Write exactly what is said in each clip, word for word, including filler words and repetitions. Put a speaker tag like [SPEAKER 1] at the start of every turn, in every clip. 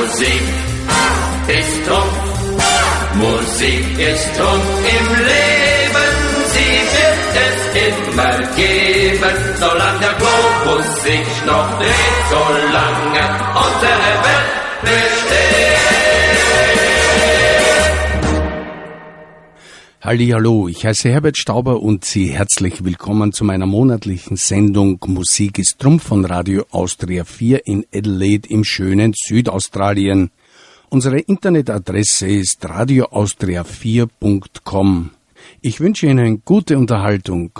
[SPEAKER 1] Musik ist Trumpf, Musik ist Trumpf im Leben, sie wird es immer geben, solange der Globus sich noch dreht, solange unsere Welt besteht.
[SPEAKER 2] Hallihallo, ich heiße Herbert Stauber und Sie herzlich willkommen zu meiner monatlichen Sendung Musik ist Trumpf von Radio Austria vier in Adelaide im schönen Südaustralien. Unsere Internetadresse ist radio austria vier punkt com. Ich wünsche Ihnen gute Unterhaltung.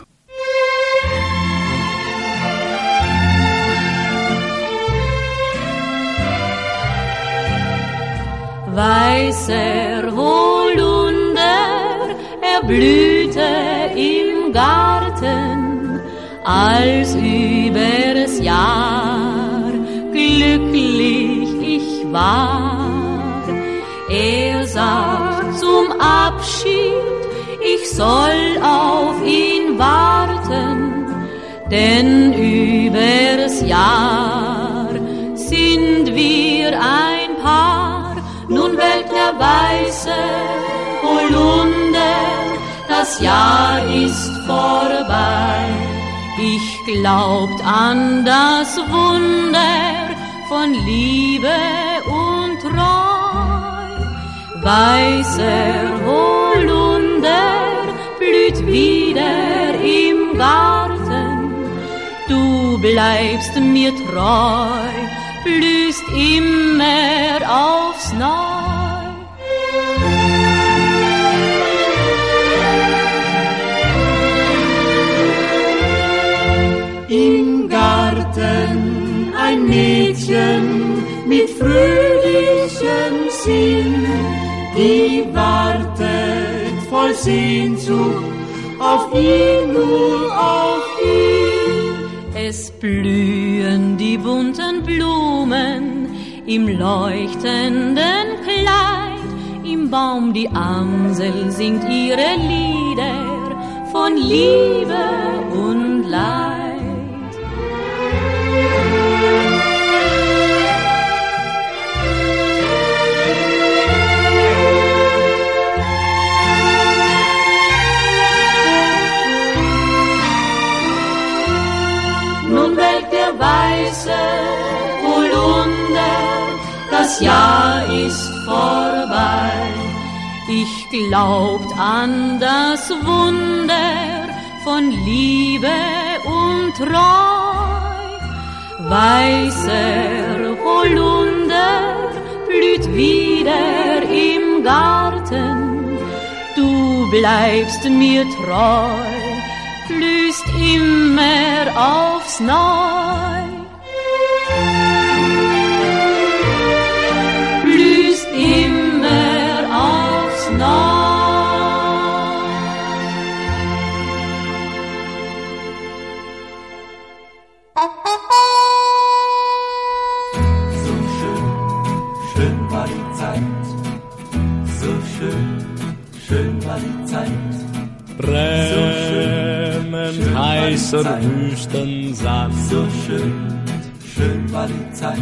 [SPEAKER 3] Weißer Holunder, er blühte im Garten, als übers Jahr glücklich ich war. Er sagt zum Abschied, ich soll auf ihn warten, denn übers Jahr sind wir ein Paar. Nun welkt der weiße Holunder, das Jahr ist vorbei. Ich glaubt an das Wunder von Liebe und Treu. Weißer Holunder blüht wieder im Garten, du bleibst mir treu, blühst immer aufs Neu.
[SPEAKER 4] Im Garten ein Mädchen mit fröhlichem Sinn, die wartet voll Sehnsucht auf ihn, nur auf ihn.
[SPEAKER 3] Es blühen die bunten Blumen im leuchtenden Kleid, im Baum die Amsel singt ihre Lieder von Liebe und Leid.
[SPEAKER 4] Nun welkt der weiße Holunder, das Jahr ist vorbei.
[SPEAKER 3] Ich glaubt an das Wunder von Liebe und Treu. Weißer Holunder blüht wieder im Garten, du bleibst mir treu, blühst immer aufs Neu. Blühst immer aufs Neu.
[SPEAKER 5] So schön, schön war die Zeit, so schön, schön war die Zeit.
[SPEAKER 6] Brennend heißer Wüstensand,
[SPEAKER 5] so schön, schön war die Zeit.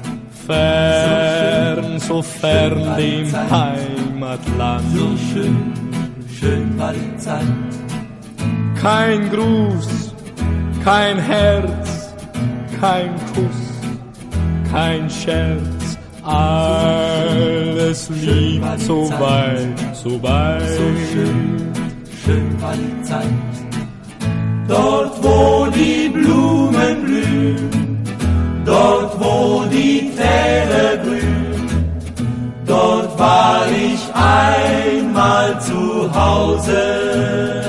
[SPEAKER 6] Fern, so fern dem Heimatland,
[SPEAKER 5] so schön, schön war die Zeit.
[SPEAKER 6] Kein Gruß, kein Herz, kein Kuss, kein Scherz, alles liegt so weit, so weit.
[SPEAKER 5] So schön, schön war die Zeit. Dort wo die Blumen blühen, dort wo die Täler grün, dort war ich einmal zu Hause.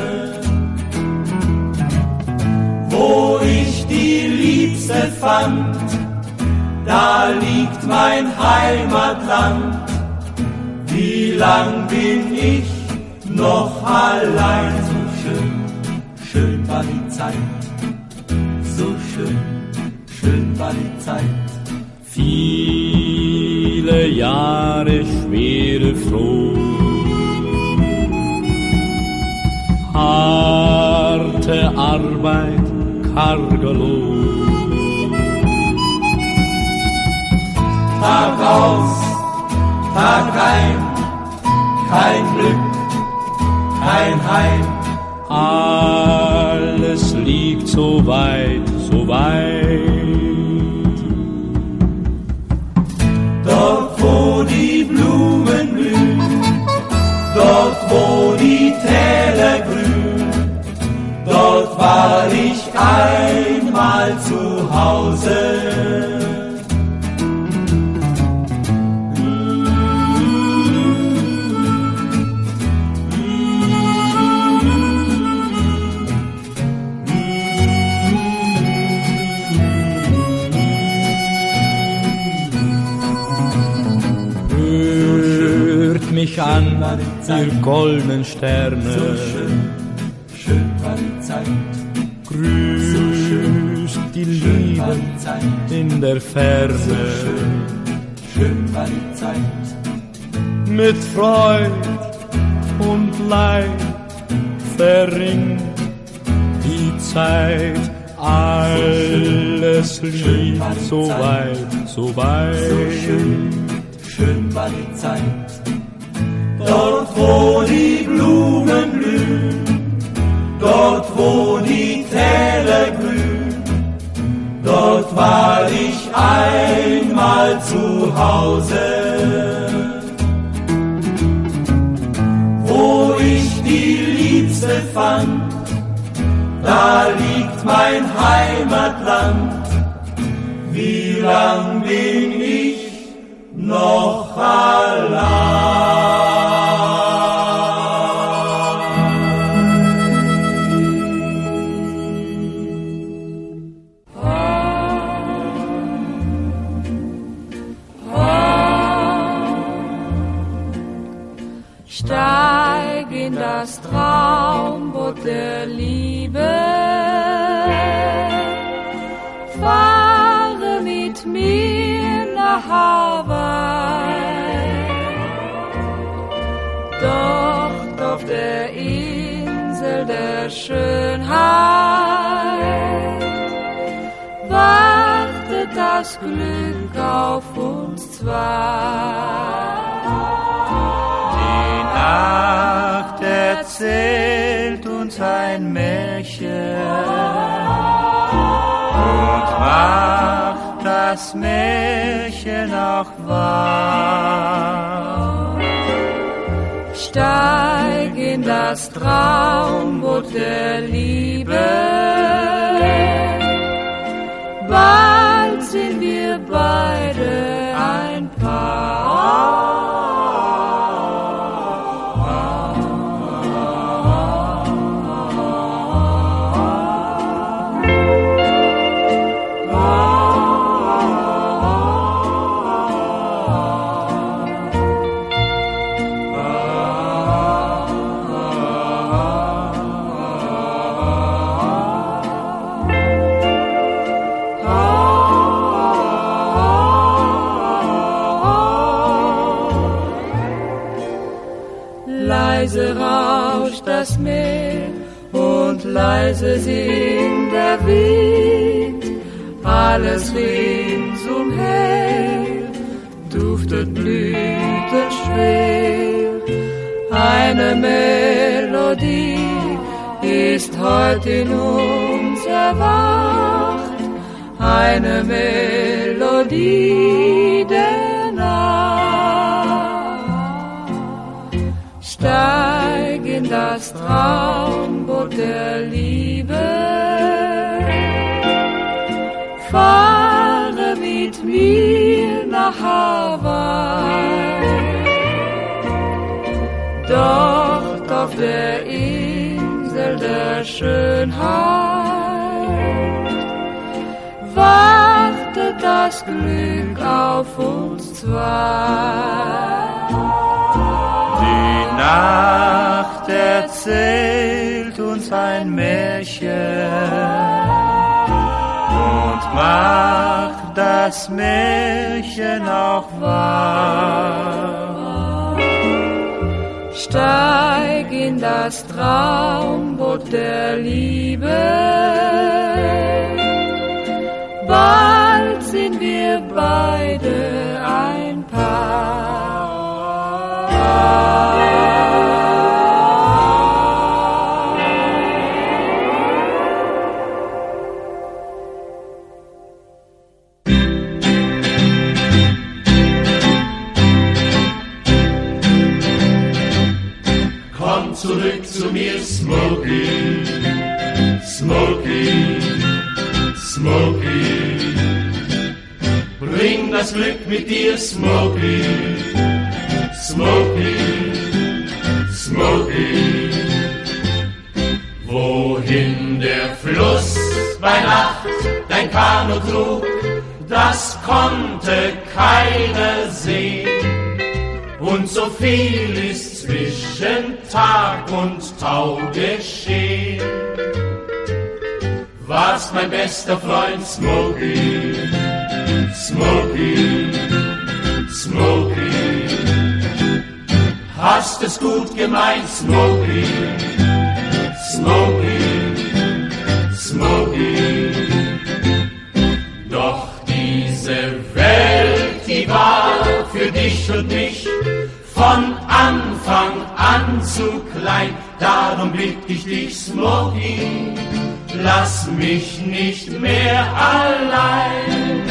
[SPEAKER 5] Wo ich die Liebste fand, da liegt mein Heimatland. Wie lang bin ich noch allein? So schön, schön war die Zeit, so schön, schön war die Zeit.
[SPEAKER 6] Viele Jahre schwere Froh, harte Arbeit, karger Lohn.
[SPEAKER 5] Tag aus, kein Glück, kein Heim.
[SPEAKER 6] Alles liegt so weit, so weit.
[SPEAKER 5] Dort, wo die Blumen blühen, dort, wo die Täler grün, dort war ich einmal zu Hause.
[SPEAKER 6] Mich an, ihr goldenen Sterne.
[SPEAKER 5] So schön, schön war die Zeit.
[SPEAKER 6] Grüßt
[SPEAKER 5] so schön,
[SPEAKER 6] die Liebe
[SPEAKER 5] die
[SPEAKER 6] in der Ferne.
[SPEAKER 5] So schön, schön war die Zeit.
[SPEAKER 6] Mit Freud und Leid verringt die Zeit. Alles liegt so weit, so weit.
[SPEAKER 5] So schön, schön war die Zeit. Dort, wo die Blumen blühen, dort, wo die Täler grün, dort war ich einmal zu Hause. Wo ich die Liebste fand, da liegt mein Heimatland. Wie lang bin ich noch allein?
[SPEAKER 3] Steig in das Traumboot der Liebe, fahre mit mir nach Hawaii. Dort auf der Insel der Schönheit wartet das Glück auf uns zwei.
[SPEAKER 7] Nacht erzählt uns ein Märchen und macht das Märchen auch wahr.
[SPEAKER 3] Steig in das Traumboot der Liebe, bald sind wir beide ein Paar. Leise rauscht das Meer und leise singt der Wind. Alles ringsumher duftet blütenschwer. Eine Melodie ist heute in uns erwacht. Eine Melodie der Nacht. Steig in das Traumboot der Liebe, fahre mit mir nach Hawaii. Dort auf der Insel der Schönheit wartet das Glück auf uns zwei.
[SPEAKER 7] Die Nacht erzählt uns ein Märchen und macht das Märchen auch wahr.
[SPEAKER 3] Steig in das Traumboot der Liebe, bald sind wir beide ein Paar.
[SPEAKER 5] zu mir, Smokey, Smokey, Smokey. Bring das Glück mit dir, Smokey, Smokey, Smokey. Wohin der Fluss bei Nacht dein Kanu trug, das konnte keiner sehen. Und so viel ist zwischen Tag und Tau geschehen. Warst mein bester Freund, Smokey, Smokey, Smokey. Hast es gut gemeint, Smokey, Smokey, Smokey. Doch diese Welt, die war für dich und mich von Anfang an zu klein. Darum bitt ich dich, Smokey, lass mich nicht mehr allein.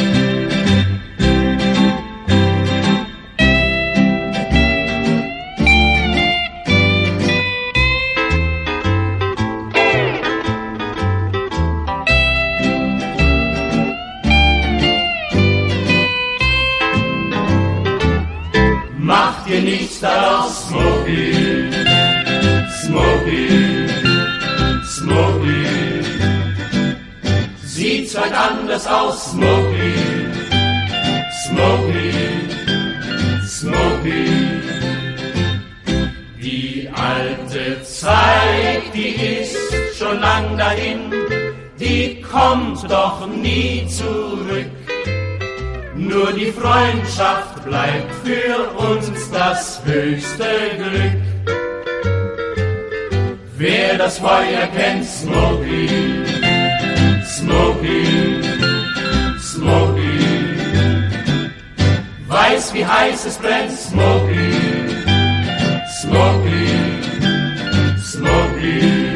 [SPEAKER 5] Mach dir nichts daraus, Smokey, Smokey, Smokey. Sieht's halt anders aus, Smokey, Smokey, Smokey. Die alte Zeit, die ist schon lang dahin, die kommt doch nie zurück. Nur die Freundschaft bleibt für uns das höchste Glück. Wer das Feuer kennt, Smokey, Smokey, Smokey. Weiß, wie heiß es brennt, Smokey, Smokey, Smokey.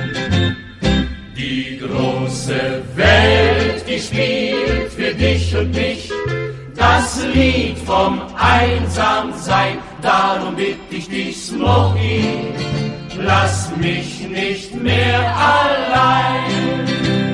[SPEAKER 5] Die große Welt, die spielt für dich und mich das Lied vom Einsamsein. Darum bitt ich dich, Smokey, lass mich nicht mehr allein.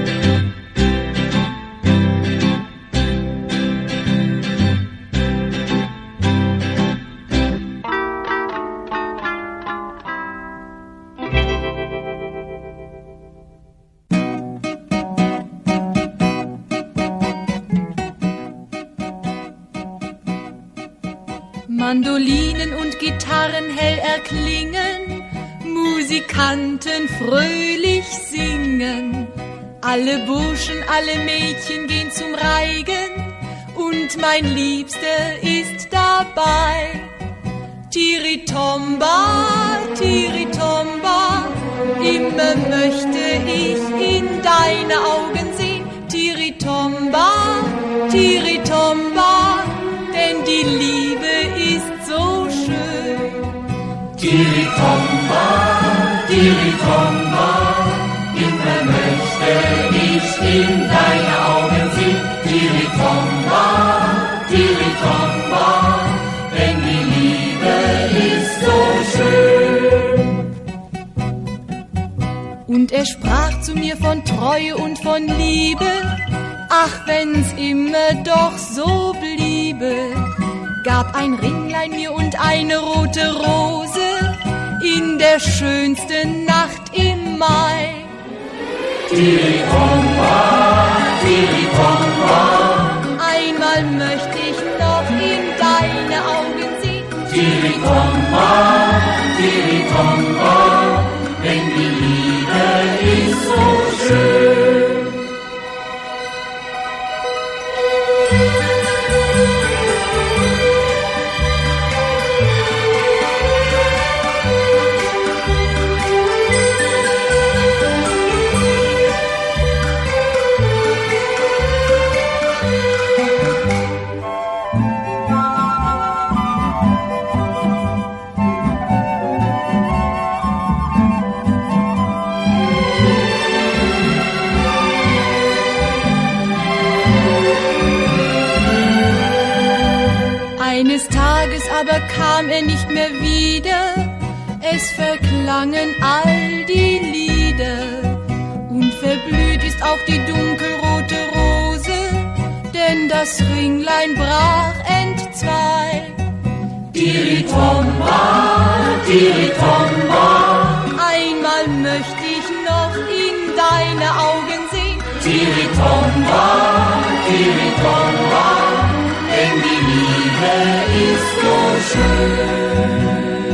[SPEAKER 3] Mandolinen und Gitarren hell erklingen, Musikanten fröhlich singen. Alle Burschen, alle Mädchen gehen zum Reigen und mein Liebster ist dabei. Tiritomba, Tiritomba, immer möchte ich in deine Augen sehen. Tiritomba, Tiritomba, denn die Liebe ist so schön.
[SPEAKER 5] Tiritomba, Tiritomba, immer möchte ich in deine Augen sehen. Tiritomba, Tiritomba, denn die Liebe ist so schön.
[SPEAKER 3] Und er sprach zu mir von Treue und von Liebe, ach, wenn's immer doch so bliebe, gab ein Ringlein mir und eine rote Rose in der schönsten Nacht im Mai.
[SPEAKER 5] Tiritomba, Tiritomba,
[SPEAKER 3] einmal möchte ich noch in deine Augen sehen.
[SPEAKER 5] Tiritomba, Tiritomba, denn die Liebe ist so schön.
[SPEAKER 3] Eines Tages aber kam er nicht mehr wieder, es verklangen all die Lieder und verblüht ist auch die dunkelrote Rose, denn das Ringlein brach entzwei.
[SPEAKER 4] Tiritomba, Tiritomba,
[SPEAKER 3] einmal möchte ich noch in deine Augen sehen.
[SPEAKER 4] Tiritomba, Tiritomba, denn die Liebe ist so schön.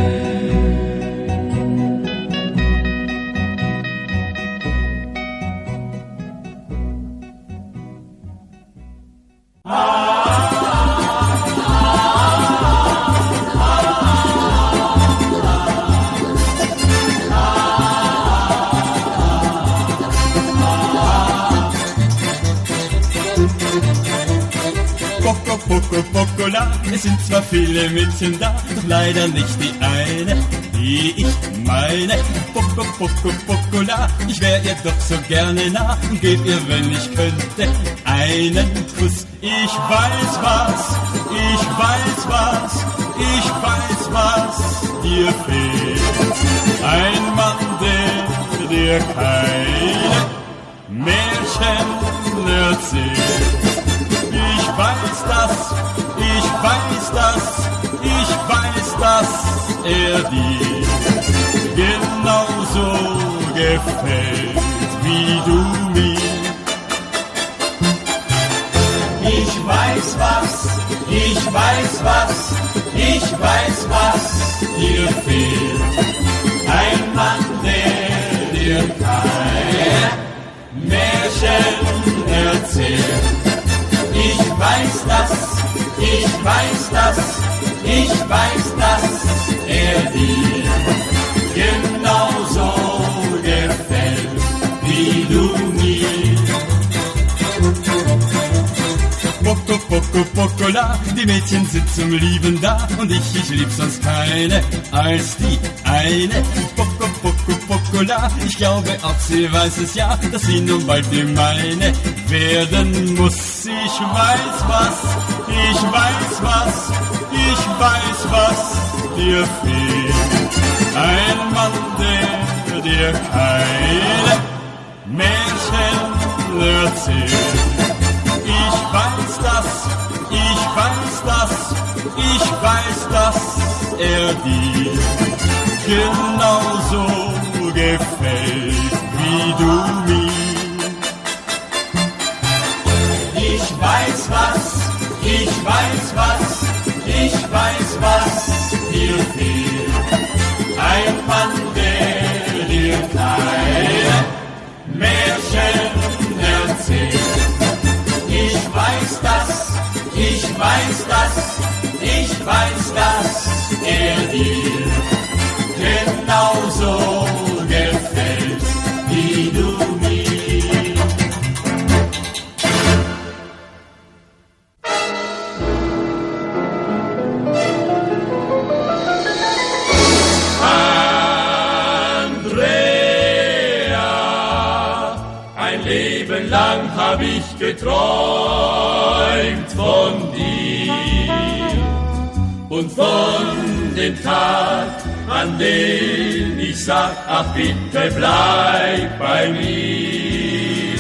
[SPEAKER 6] Poco, Pocola, es sind zwar viele Mädchen da, doch leider nicht die eine, die ich meine. Poco, Poco, Pocola, ich wär ihr doch so gerne nah und geb ihr, wenn ich könnte, einen Kuss. Ich weiß was, ich weiß was, ich weiß was dir fehlt. Ein Mann, der dir keine Märchen erzählt. Ich weiß das, ich weiß das, ich weiß, dass er dir genauso gefällt wie du mir.
[SPEAKER 5] Ich weiß was, ich weiß was, ich weiß, was dir fehlt. Ein Mann, der dir kein Märchen erzählt. Ich weiß das, ich weiß das, ich weiß, dass er dir genauso gefällt wie du mir.
[SPEAKER 6] Poco, Poco, Pocola, die Mädchen sind zum Lieben da und ich, ich lieb sonst keine als die eine. Poco, Poco, Pocola, ich glaube auch sie weiß es ja, dass sie nun bald die meine werden muss. Ich weiß was, ich weiß was, ich weiß, was dir fehlt. Ein Mann, der dir keine Märchen erzählt. Ich weiß das, ich weiß das, ich weiß, dass er dir genauso gefällt wie du mir.
[SPEAKER 5] Ich weiß was, ich weiß was, ich weiß, was dir fehlt. Ein Mann, der dir keine Märchen erzählt. Ich weiß das, ich weiß das, ich weiß, dass er dir genauso gefällt wie du mir. Lang hab ich geträumt von dir und von dem Tag, an dem ich sag, ach bitte bleib bei mir.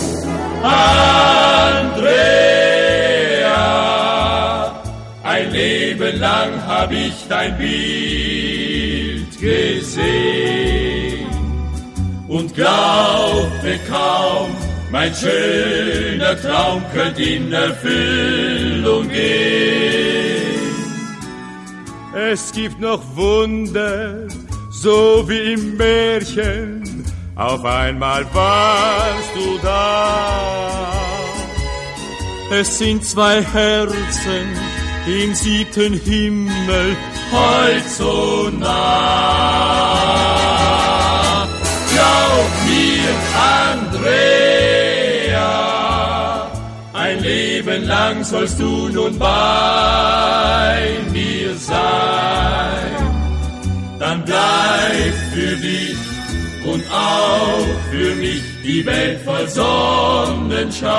[SPEAKER 5] Andrea, ein Leben lang hab ich dein Bild gesehen und glaubte kaum, mein schöner Traum könnte in Erfüllung gehen.
[SPEAKER 6] Es gibt noch Wunder, so wie im Märchen, auf einmal warst du da. Es sind zwei Herzen im siebten Himmel,
[SPEAKER 5] heut so nah. Glaub mir, Andrea, ein Leben lang sollst du nun bei mir sein. Dann bleibt für dich und auch für mich die Welt voll Sonnenschein.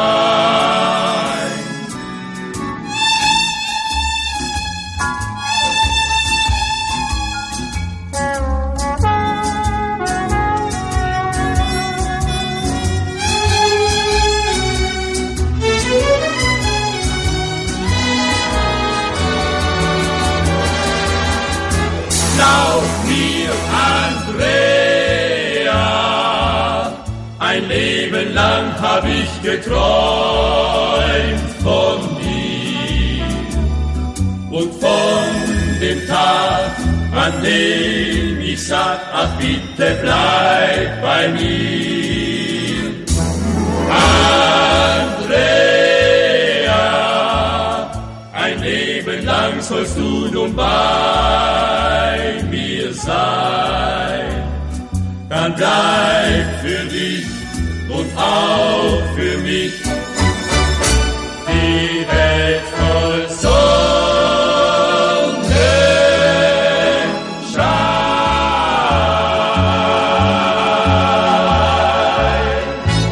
[SPEAKER 5] hab ich geträumt von dir und von dem Tag, an dem ich sag, ach bitte bleib bei mir. Andrea, ein Leben lang sollst du nun bei mir sein. Dann bleib für dich und auch für mich die Welt voll Sonnenschein.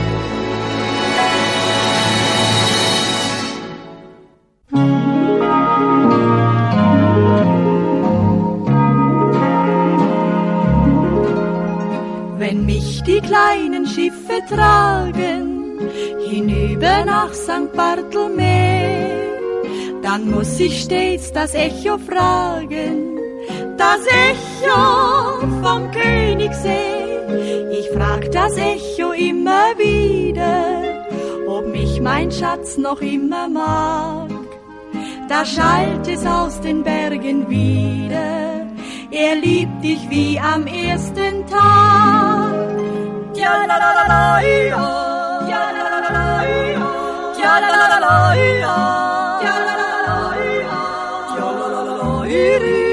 [SPEAKER 3] Wenn mich die kleinen Schiffe tragen, hinüber nach Sankt Bartholomä, dann muss ich stets das Echo fragen, das Echo vom Königssee. Ich frag das Echo immer wieder, ob mich mein Schatz noch immer mag. Da schallt es aus den Bergen wieder, er liebt dich wie am ersten Tag. Ja la la la la ja, ja la la la la ja, ja la la la la ja, ja la la la la ja, ja la la la la iri,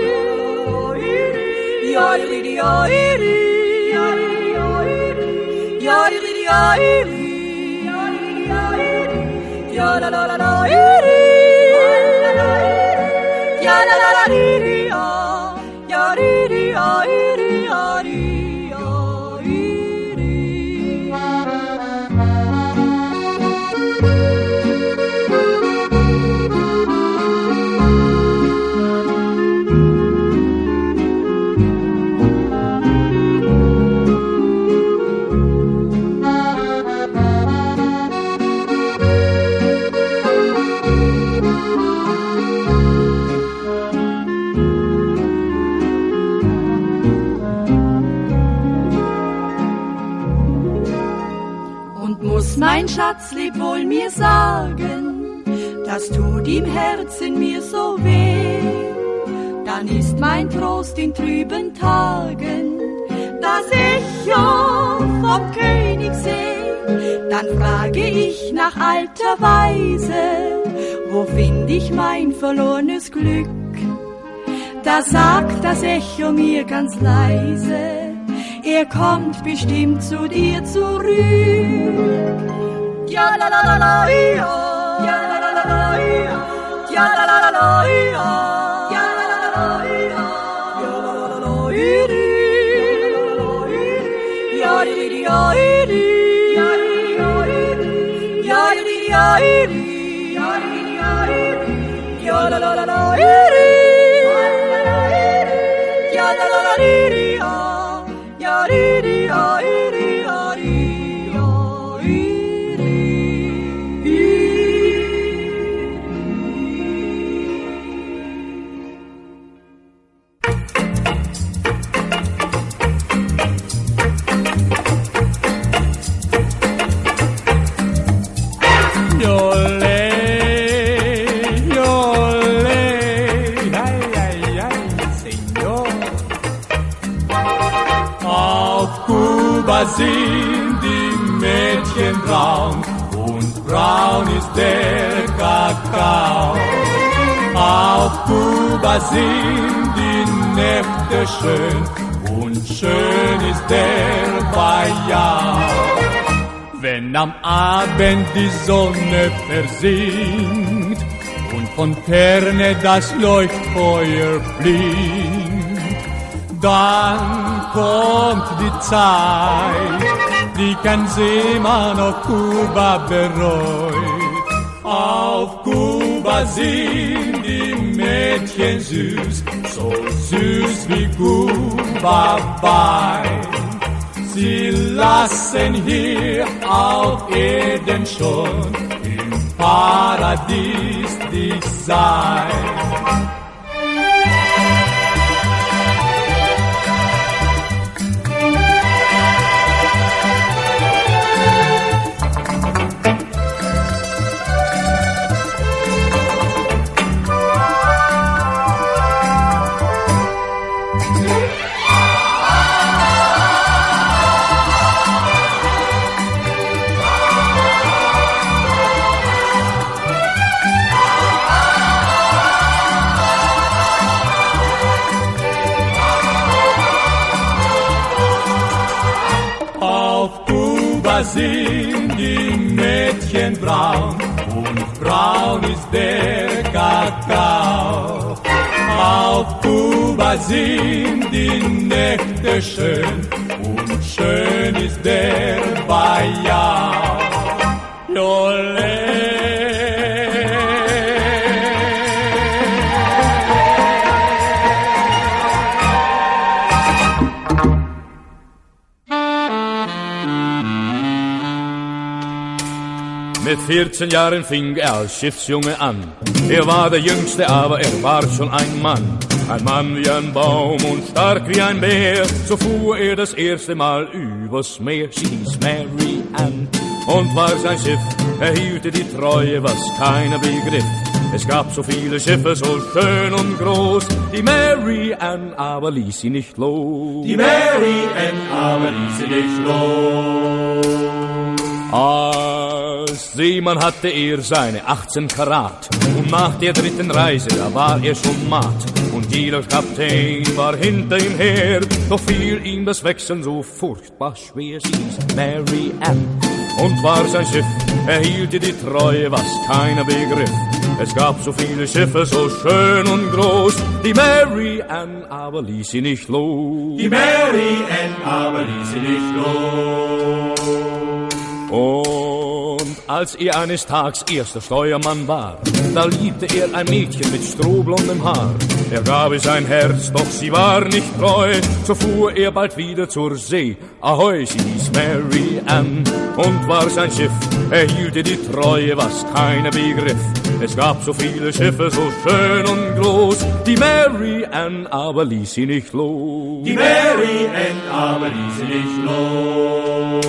[SPEAKER 3] ja iri ja iri, ja iri ja iri, ja iri ja iri, ja la la la la iri, ja la la la iri ja, ja iri ja iri ja iri. Mein Schatz lieb wohl mir sagen, das tut im Herzen mir so weh. Dann ist mein Trost in trüben Tagen das Echo vom Königssee. Dann frage ich nach alter Weise, wo find ich mein verlorenes Glück? Da sagt das Echo mir ganz leise, er kommt bestimmt zu dir zurück. Ja la la la la ja, ja la la la la ja, ja la la la la ja, ja la la la la ja, ja la la la la iri, ja iri ja iri, ja iri ja iri, ja iri ja iri, ja iri ja iri, ja la la la la iri, ja la la la iri ja, ja iri ja iri ja iri.
[SPEAKER 5] Sind die Mädchen braun und braun ist der Kakao. Auf Kuba sind die Nächte schön und schön ist der Bajau. Wenn am Abend die Sonne versinkt und von ferne das Leuchtfeuer blinkt, dann kommt die Zeit, die kein Seemann auf Kuba bereut. Auf Kuba sind die Mädchen süß, so süß wie Kuba Wein. Sie lassen hier auf Erden schon im Paradies dich sein. sind die Mädchen braun und braun ist der Kakao. Auf Kuba sind die Nächte schön und schön ist der Bajau. Jole. Mit vierzehn Jahren fing er als Schiffsjunge an. Er war der Jüngste, aber er war schon ein Mann. Ein Mann wie ein Baum und stark wie ein Bär. So fuhr er das erste Mal übers Meer. Sie hieß Mary Ann und war sein Schiff. Er hielt die Treue, was keiner begriff. Es gab so viele Schiffe, so schön und groß. Die Mary Ann aber ließ sie nicht los. Die Mary Ann aber ließ sie nicht los. Als Seemann hatte er seine achtzehn Karat. Und nach der dritten Reise, da war er schon matt. Und jeder Kapitän war hinter ihm her. Doch fiel ihm das Wechseln so furchtbar schwer. Sie hieß Mary Ann und war sein Schiff. Er hielt ihr die Treue, was keiner begriff. Es gab so viele Schiffe, so schön und groß. Die Mary Ann aber ließ sie nicht los. Die Mary Ann aber ließ sie nicht los. Und als er eines Tags erster Steuermann war, da liebte er ein Mädchen mit strohblondem Haar. Er gab ihr sein Herz, doch sie war nicht treu. So fuhr er bald wieder zur See. Ahoi, sie hieß Mary Ann und war sein Schiff. Er hielt ihr die Treue, was keiner begriff. Es gab so viele Schiffe, so schön und groß. Die Mary Ann aber ließ sie nicht los. Die Mary Ann aber ließ sie nicht los.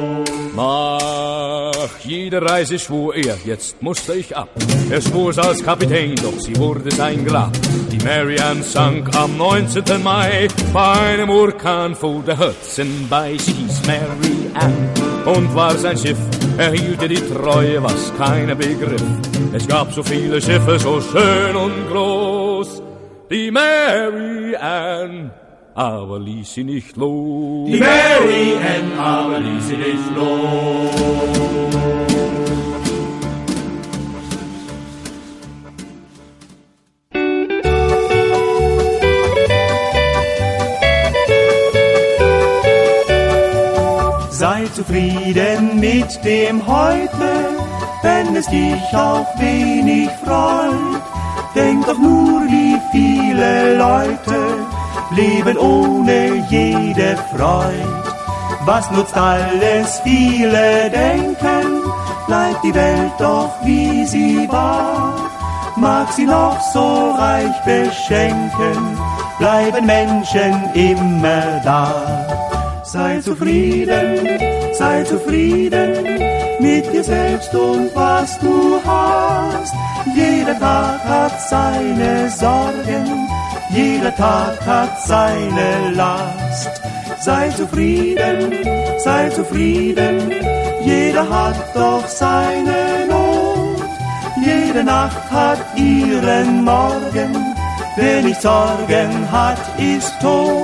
[SPEAKER 5] Nach jeder Reise schwor er, jetzt musste ich ab. Er schwur's als Kapitän, doch sie wurde sein Grab. Die Mary Ann sank am neunzehnten Mai bei einem Orkan vor der Hudson bei. Sie hieß Mary Ann und war sein Schiff. Er hielt ihr die Treue, was keiner begriff. Es gab so viele Schiffe, so schön und groß. Die Mary Ann aber ließ sie nicht los. Die Mary Ann aber ließ sie nicht los.
[SPEAKER 8] Sei zufrieden mit dem Heute, wenn es dich auch wenig freut. Denk doch nur, wie viele Leute leben ohne jede Freud. Was nutzt alles, viele denken, bleibt die Welt doch wie sie war. Mag sie noch so reich beschenken, bleiben Menschen immer da. Sei zufrieden, sei zufrieden mit dir selbst und was du hast. Jeder Tag hat seine Sorgen, jeder Tag hat seine Last. Sei zufrieden, sei zufrieden, jeder hat doch seine Not. Jede Nacht hat ihren Morgen, wer nicht Sorgen hat, ist tot.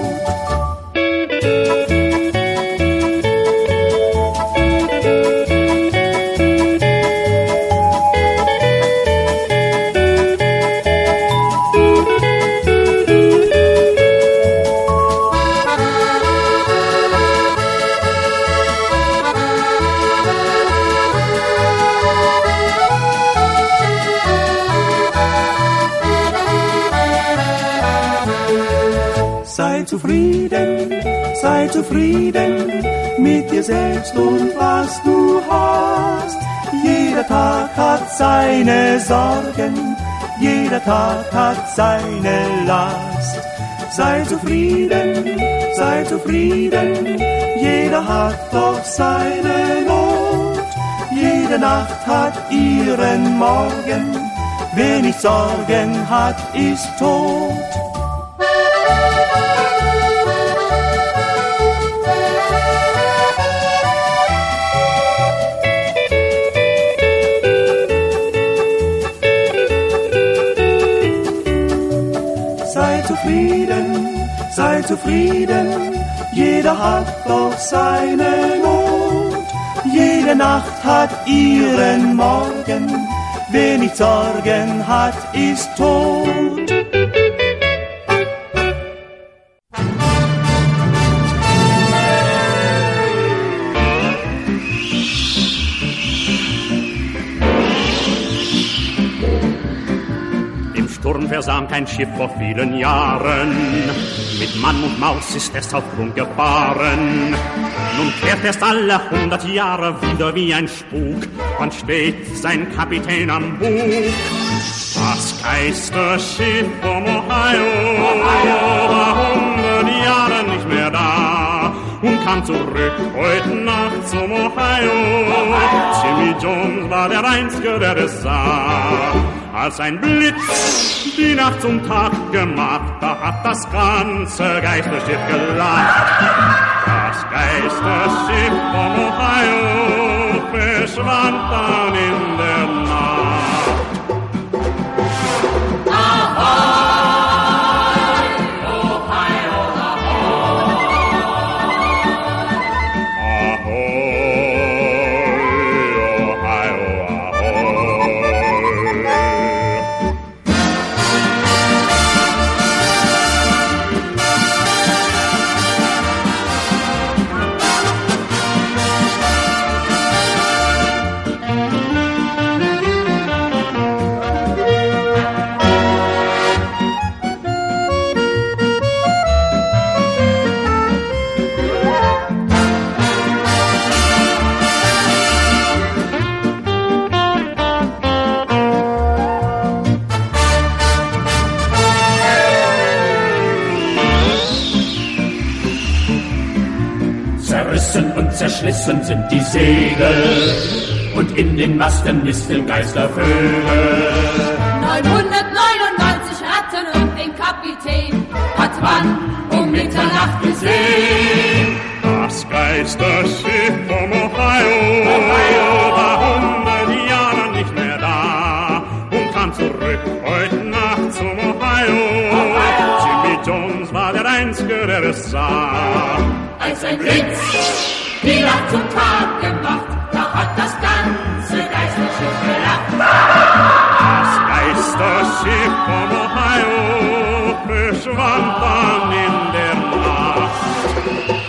[SPEAKER 8] Sei zufrieden, sei zufrieden mit dir selbst und was du hast. Jeder Tag hat seine Sorgen, jeder Tag hat seine Last. Sei zufrieden, sei zufrieden, jeder hat doch seine Not. Jede Nacht hat ihren Morgen, wer nicht Sorgen hat, ist tot. Sei zufrieden, sei zufrieden, jeder hat doch seine Not. Jede Nacht hat ihren Morgen, wer nicht Sorgen hat, ist tot.
[SPEAKER 9] Im Sturm versank ein Schiff vor vielen Jahren, mit Mann und Maus ist es auf Grund gefahren. Nun kehrt erst alle hundert Jahre wieder wie ein Spuk, und steht sein Kapitän am Bug. Das Geisterschiff vom Ohio, Ohio war hundert Jahre nicht mehr da und kam zurück heute Nacht zum Ohio. Ohio. Jimmy Jones war der Einzige, der es sah. Als ein Blitz die Nacht zum Tag gemacht, da hat das ganze Geisterschiff gelacht. Das Geisterschiff vom Ohio verschwand dann in der Nacht. Ahoi, Ohio, ahoi. Ahoi, Ohio, ahoi.
[SPEAKER 5] Zerrissen und zerschlissen sind die Segel und in den Masten nisteln Geistervögel.
[SPEAKER 10] neunhundertneunundneunzig Ratten und den Kapitän hat man um Mitternacht gesehen.
[SPEAKER 9] Das Geisterschiff vom Ohio, Ohio war hundert Jahre nicht mehr da und kam zurück heute Nacht zum Ohio. Ohio. Jimmy Jones war der Einzige, der es sah.
[SPEAKER 10] Als ein Blitz die Nacht zum Tag gemacht, da hat das ganze Geisterschiff gelacht.
[SPEAKER 9] Das Geisterschiff vom Ohio verschwand dann in der Nacht.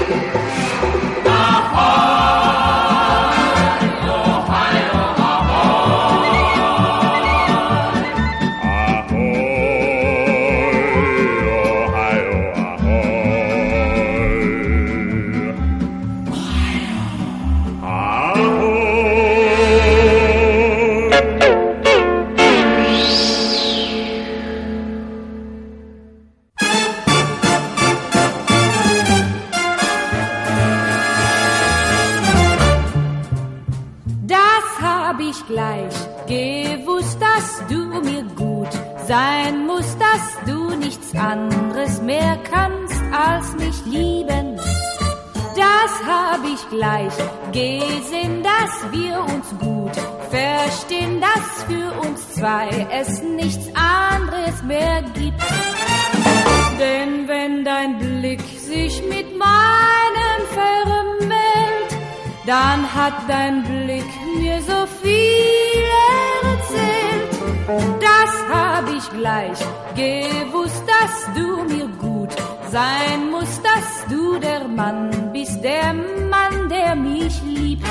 [SPEAKER 11] Sein muss, dass du nichts anderes mehr kannst, als mich lieben. Das hab ich gleich gesehen, dass wir uns gut verstehen, dass für uns zwei es nichts anderes mehr gibt. Denn wenn dein Blick sich mit meinem vermählt, dann hat dein Blick mir so viel erzählt. Das hab ich gleich gewusst, dass du mir gut sein musst, dass du der Mann bist, der Mann, der mich liebt.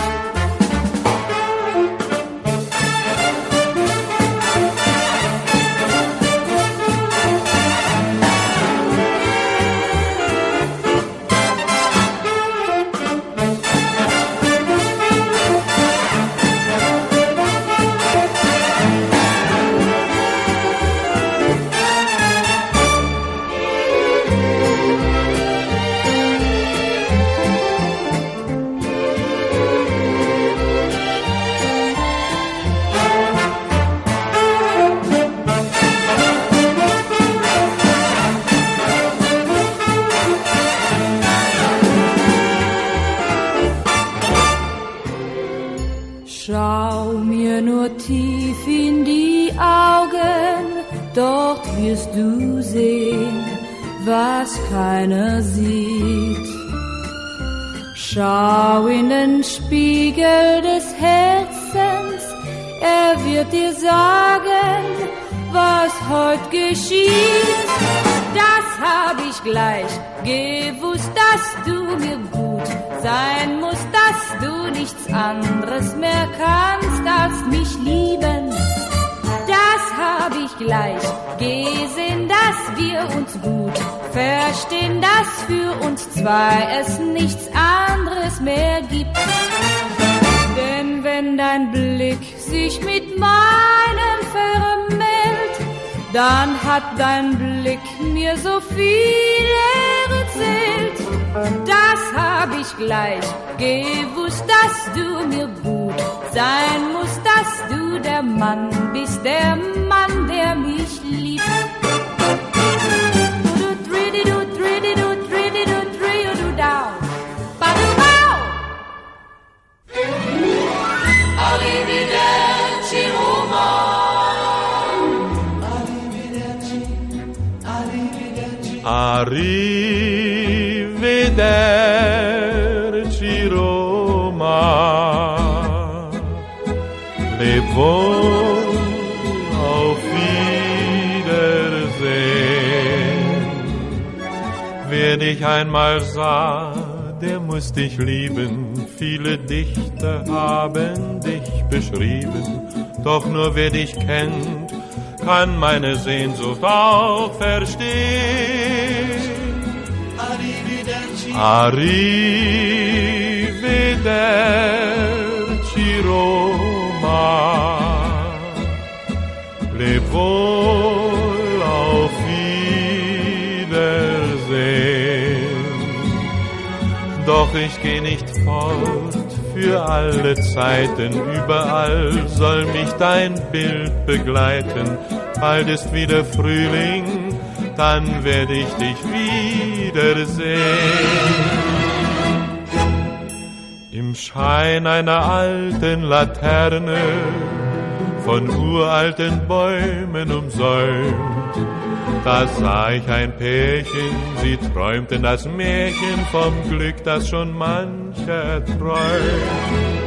[SPEAKER 11] Schau mir nur tief in die Augen, dort wirst du sehen, was keiner sieht. Schau in den Spiegel des Herzens, er wird dir sagen, was heut geschieht. Das hab ich gleich gewusst, dass du mir gut sein musst, dass du nichts anderes mehr kannst als mich lieben. Das hab ich gleich gesehen, dass wir uns gut verstehen, dass für uns zwei es nichts anderes mehr gibt. Denn wenn dein Blick sich mit meinem vermählt, dann hat dein Blick mir so viel erzählt. Das hab ich gleich gewusst, dass du mir gut sein musst, dass du der Mann bist, der Mann, der mich liebt.
[SPEAKER 4] Arrivederci Roma.
[SPEAKER 7] Arrivederci Roma. Leb wohl, auf Wiedersehen. Wer dich einmal sah, der muss dich lieben. Viele Dichter haben dich beschrieben, doch nur wer dich kennt, kann meine Sehnsucht auch verstehen. Arrivederci, Arrivederci Roma. Leb wohl, auf Wiedersehen. Doch ich geh nicht fort für alle Zeiten, überall soll mich dein Bild begleiten. Bald ist wieder Frühling, dann werde ich dich wiedersehen. Im Schein einer alten Laterne, von uralten Bäumen umsäumt, da sah ich ein Pärchen, sie träumten das Märchen vom Glück, das schon mancher träumt.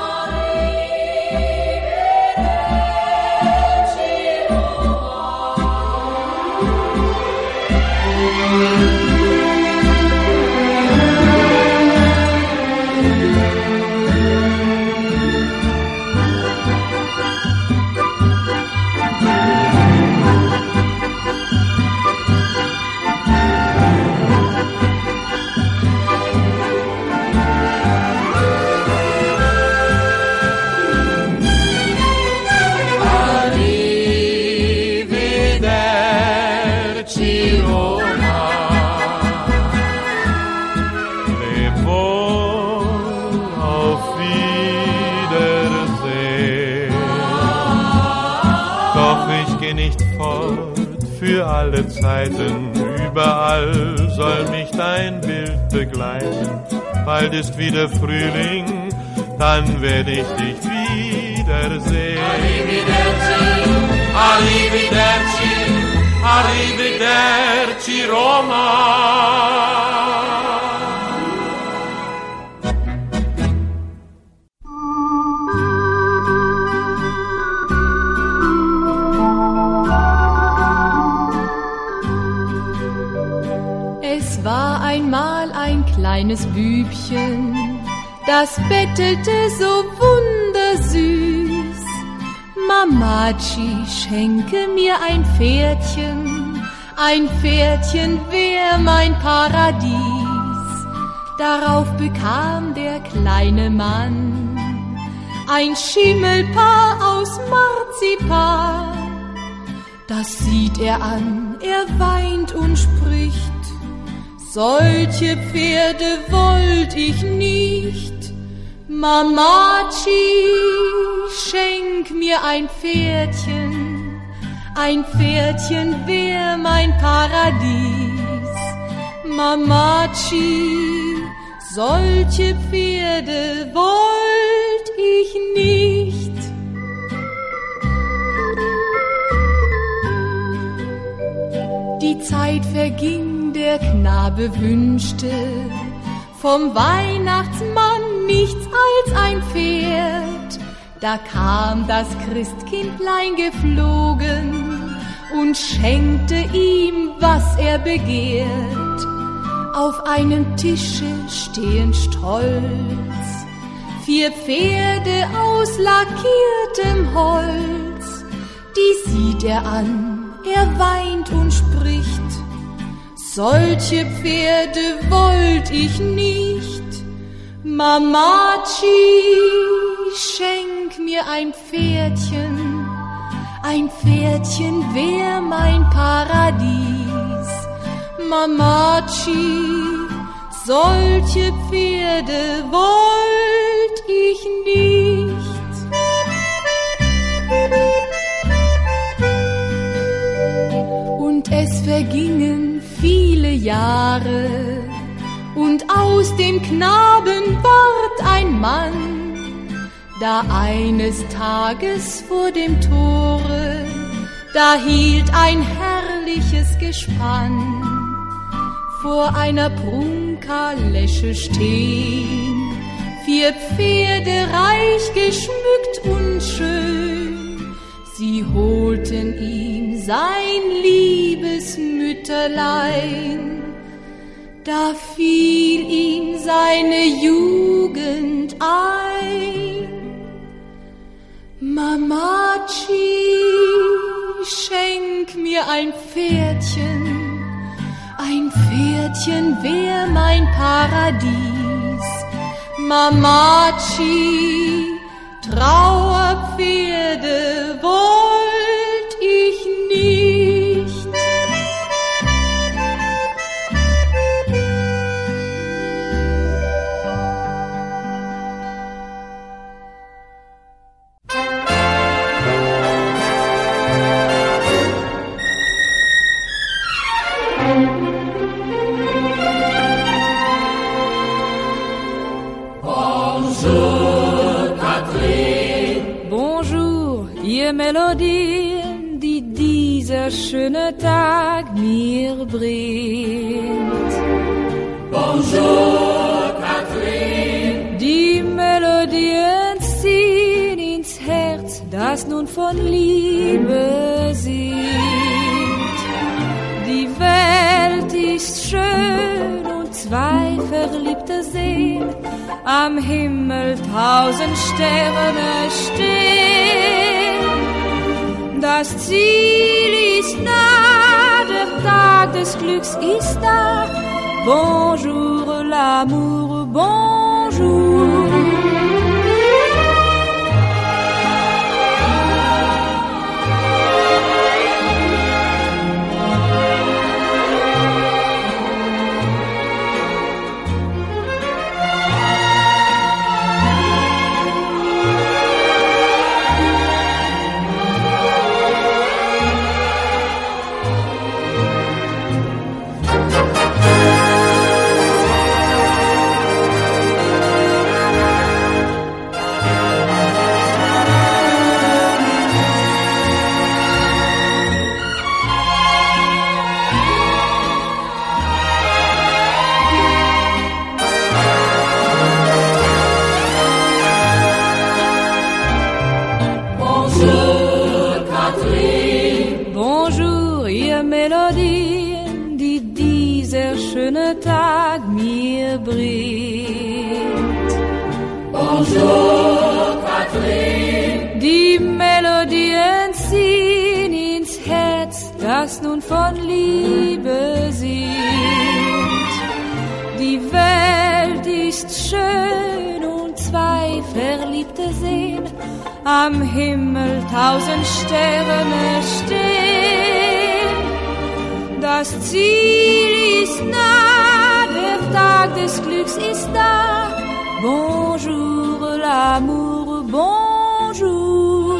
[SPEAKER 7] Für alle Zeiten, überall soll mich dein Bild begleiten. Bald ist wieder Frühling, dann werde ich dich wiedersehen. Arrivederci, Arrivederci, Arrivederci Roma.
[SPEAKER 3] War einmal ein kleines Bübchen, das bettelte so wundersüß. Mamatschi, schenke mir ein Pferdchen, ein Pferdchen wär mein Paradies. Darauf bekam der kleine Mann ein Schimmelpaar aus Marzipan. Das sieht er an, er weint und spricht: Solche Pferde wollt ich nicht. Mamatschi, schenk mir ein Pferdchen, ein Pferdchen wär mein Paradies. Mamatschi, solche Pferde wollt ich nicht. Die Zeit verging, der Knabe wünschte vom Weihnachtsmann nichts als ein Pferd. Da kam das Christkindlein geflogen und schenkte ihm, was er begehrt. Auf einem Tische stehen stolz vier Pferde aus lackiertem Holz. Die sieht er an, er weint und spricht: Solche Pferde wollt ich nicht. Mamachi, schenk mir ein Pferdchen, ein Pferdchen wär mein Paradies. Mamachi, solche Pferde wollt ich nicht. Und es vergingen viele Jahre, und aus dem Knaben ward ein Mann. Da eines Tages vor dem Tore, da hielt ein herrliches Gespann vor einer Prunkkalesche stehen, vier Pferde reich geschmückt und schön. Sie holten ihm sein liebes Mütterlein, da fiel ihm seine Jugend ein. Mamachi, schenk mir ein Pferdchen, ein Pferdchen wär mein Paradies. Mamachi, Trauerpferde wollt ich nicht.
[SPEAKER 11] Melodien, die dieser schöne Tag mir bringt.
[SPEAKER 10] Bonjour, Catherine.
[SPEAKER 11] Die Melodien ziehen ins Herz, das nun von Liebe singt. Die Welt ist schön und zwei Verliebte sehen am Himmel tausend Sterne stehen. Das Ziel ist nah, der Tag des Glücks ist da. Bonjour l'amour, bonjour. Melodien, die dieser schöne Tag mir bringt.
[SPEAKER 10] Bonjour, Catherine.
[SPEAKER 11] Die Melodien ziehen ins Herz, das nun von Liebe singt. Die Welt ist schön und zwei Verliebte sehen am Himmel tausend Sterne stehen. Das Ziel ist nah, der Tag des Glücks ist da. Bonjour l'amour, bonjour.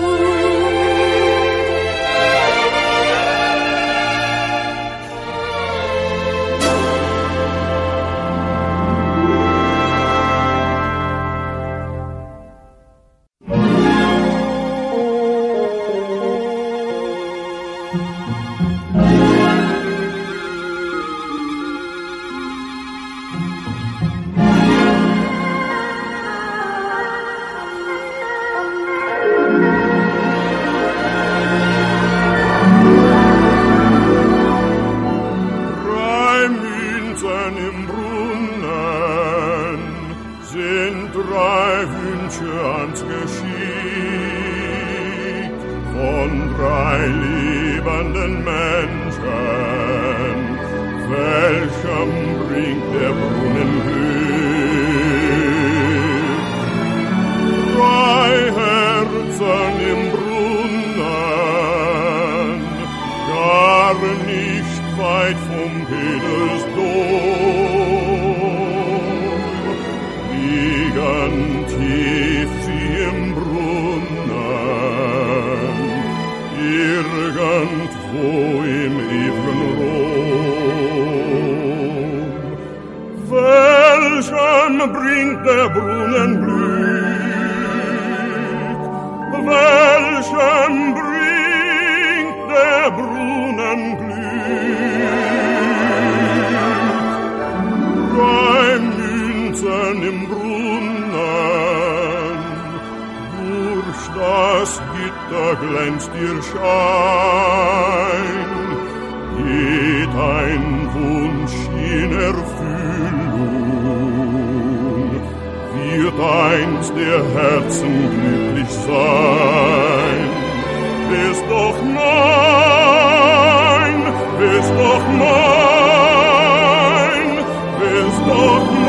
[SPEAKER 12] den Menschen, welchem bringt der Brunnen Glück. Drei Herzen im Brunnen, gar nicht weit vom Himmelsdom, liegen tief sie im Brunnen, irgendwo im ewigen Rom. Welchen bringt der Brunnen Glück? Welchen bringt der Brunnen Glück? Drei Münzen im Brunnen, durch das Gitter glänzt ihr Schein, geht ein Wunsch in Erfüllung, wird einst der Herzen glücklich sein. Bist doch mein, bist doch mein, bist doch mein.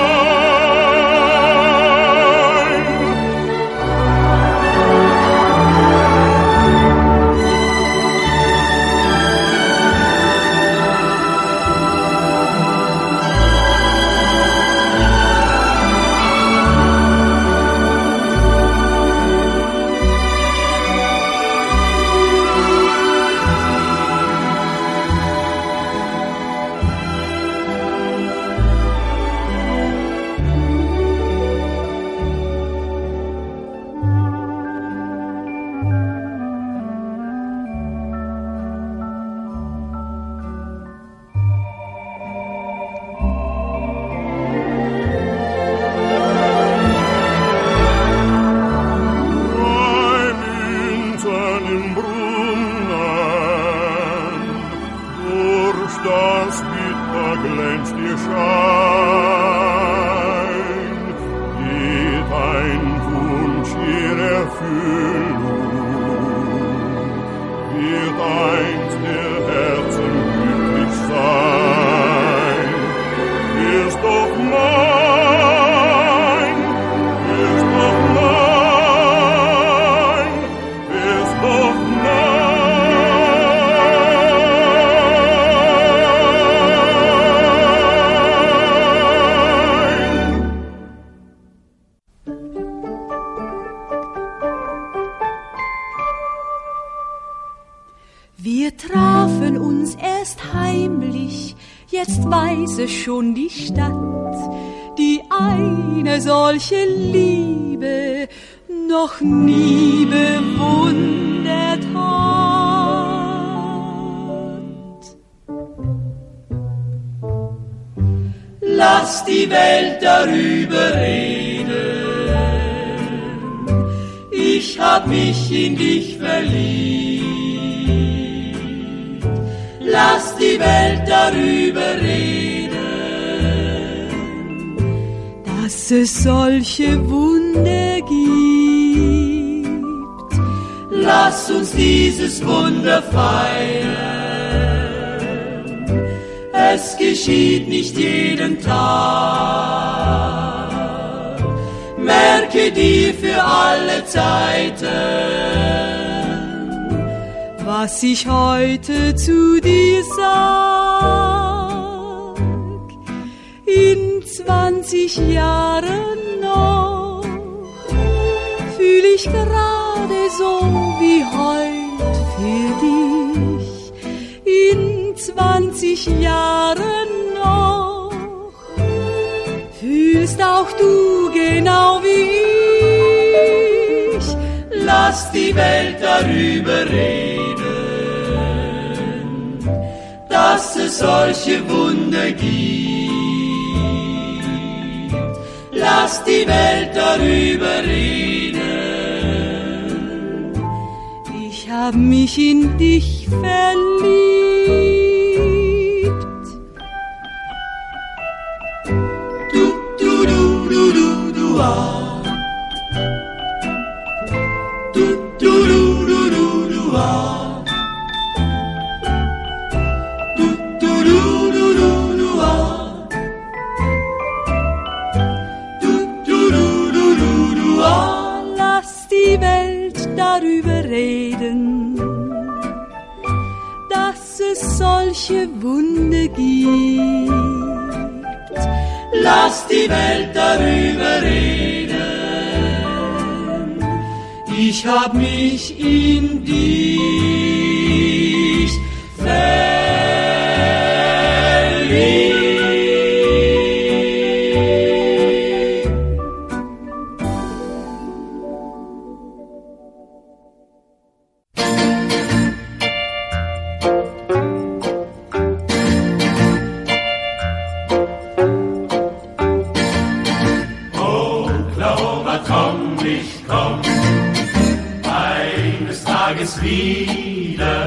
[SPEAKER 3] Schon die Stadt, die eine solche Liebe noch nie bewundert hat.
[SPEAKER 5] Lass die Welt darüber reden, ich hab mich in dich verliebt. Lass die Welt darüber reden,
[SPEAKER 3] dass es solche Wunder gibt.
[SPEAKER 5] Lass uns dieses Wunder feiern. Es geschieht nicht jeden Tag. Merke dir für alle Zeiten,
[SPEAKER 3] was ich heute zu dir sag. In zwanzig Jahren noch fühl ich gerade so wie heut für dich. In zwanzig Jahren noch fühlst auch du genau wie ich.
[SPEAKER 5] Lass die Welt darüber reden, dass es solche Wunder gibt. Lass die Welt darüber reden.
[SPEAKER 3] Ich hab mich in dich verliebt.
[SPEAKER 5] Du, du, du, du, du, du, ah. Du, du, du, du, du, du, ah.
[SPEAKER 3] Liebe gibt.
[SPEAKER 5] Lass die Welt darüber reden. Ich hab mich in dich verliebt. Wieder.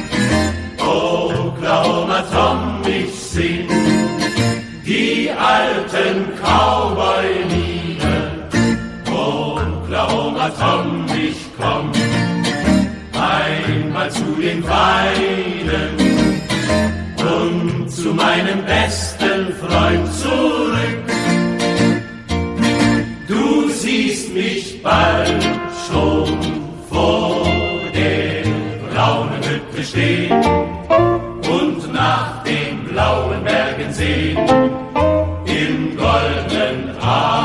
[SPEAKER 5] Oklahoma Tom, ich sing die alten Cowboy-Lieder. Oklahoma Tom, ich komm einmal zu den Weiden und zu meinem besten Freund zurück. Du siehst mich bald schon vor stehen und nach den blauen Bergen sehen, im goldenen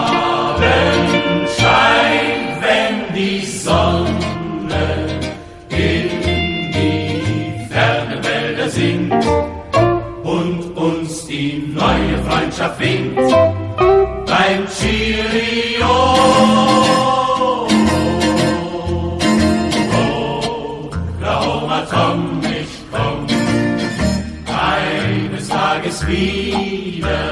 [SPEAKER 5] Abendschein, wenn die Sonne in die fernen Wälder singt und uns die neue Freundschaft winkt beim Cheerio. Tom, ich komm eines Tages wieder.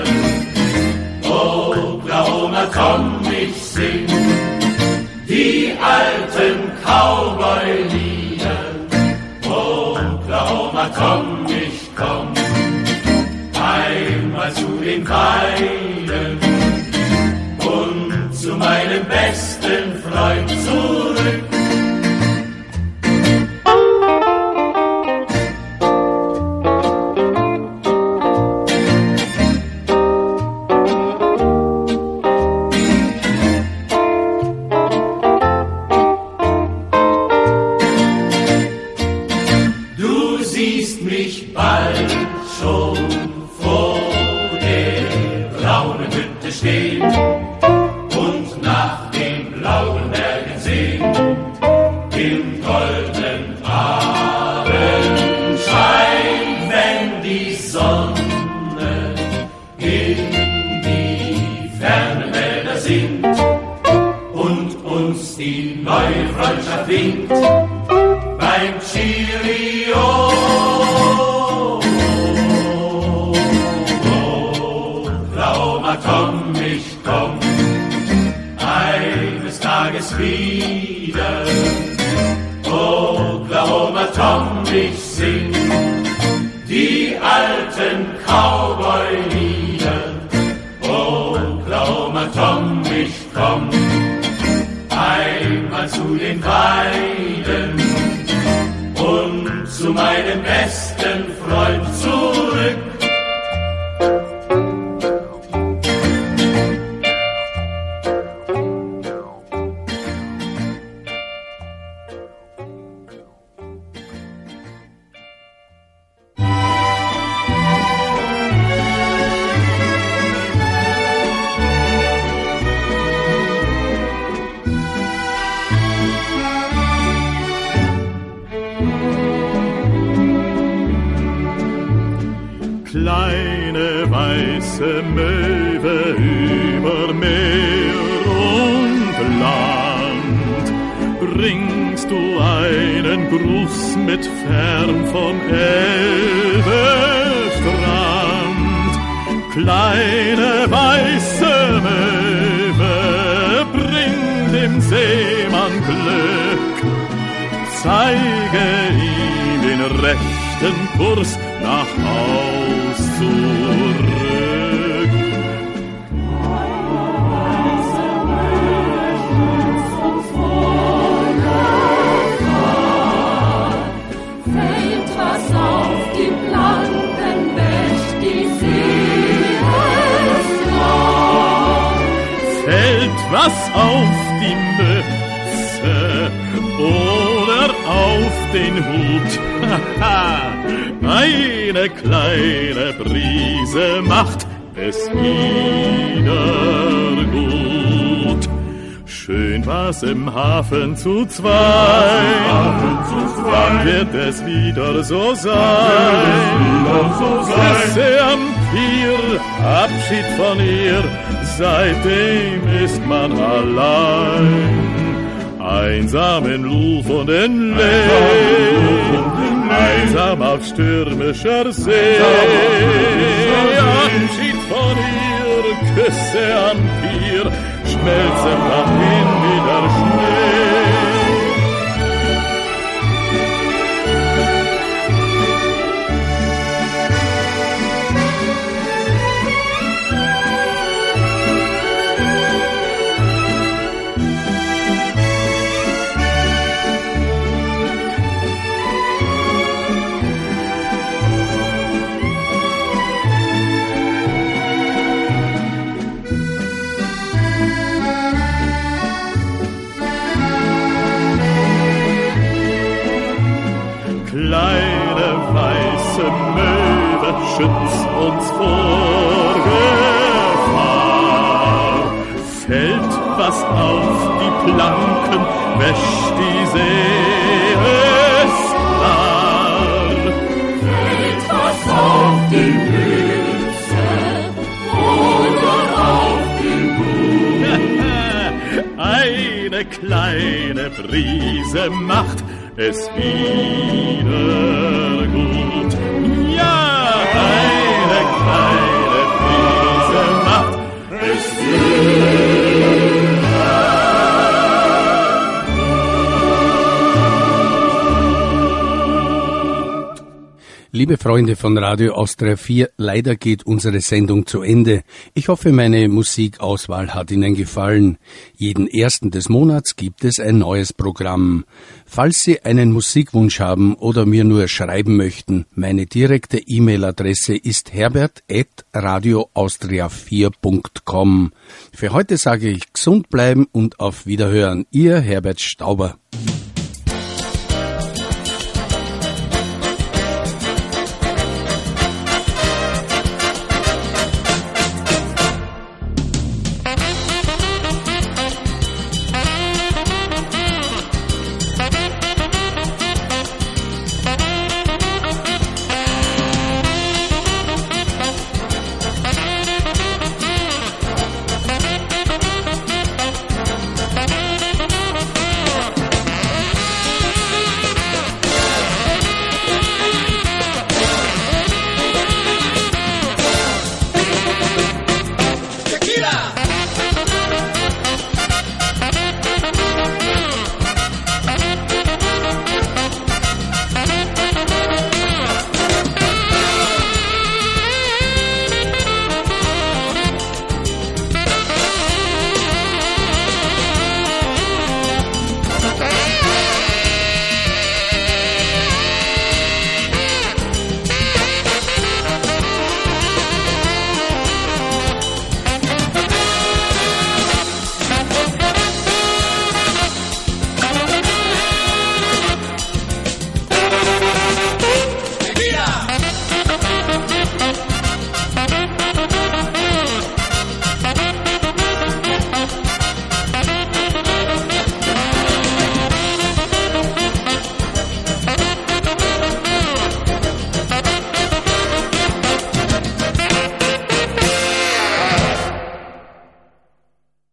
[SPEAKER 5] Oklahoma Tom, ich sing die alten Cowboy-Lieder. Oklahoma Tom, ich komm einmal zu den Weiden und zu meinem besten Freund zurück.
[SPEAKER 12] Kleine weiße Möwe über Meer und Land, bringst du einen Gruß mit fern vom Elbestrand. Kleine weiße Möwe, bring dem Seemann Glück, zeige ihm den rechten Kurs nach Haus zurück.
[SPEAKER 10] Fällt was auf die Planken, wäscht die See es lang.
[SPEAKER 12] Fällt was auf die Mütze oder auf den Hut, eine kleine Brise macht es wieder gut. Schön war's im Hafen zu zweit, wann wird es wieder so sein? Küsse am Pier, Abschied von ihr, seitdem ist man allein. Einsam in Luft und in Lee, einsam auf stürmischer See. Abschied von ihr, Küsse am Pier, schmelzen dahin wie der Schnee. Kleine weiße Möwe, schütz uns vor Gefahr. Fällt was auf die Planken, wäscht die See es klar.
[SPEAKER 10] Fällt was auf die Mütze oder auf den Hut.
[SPEAKER 12] Eine kleine Brise macht es wieder gut. Ja, eine kleine Brise macht es wieder
[SPEAKER 2] gut. Liebe Freunde von Radio Austria vier, leider geht unsere Sendung zu Ende. Ich hoffe, meine Musikauswahl hat Ihnen gefallen. Jeden ersten des Monats gibt es ein neues Programm. Falls Sie einen Musikwunsch haben oder mir nur schreiben möchten, meine direkte E-Mail-Adresse ist herbert at radio austria vier punkt com. Für heute sage ich gesund bleiben und auf Wiederhören. Ihr Herbert Stauber.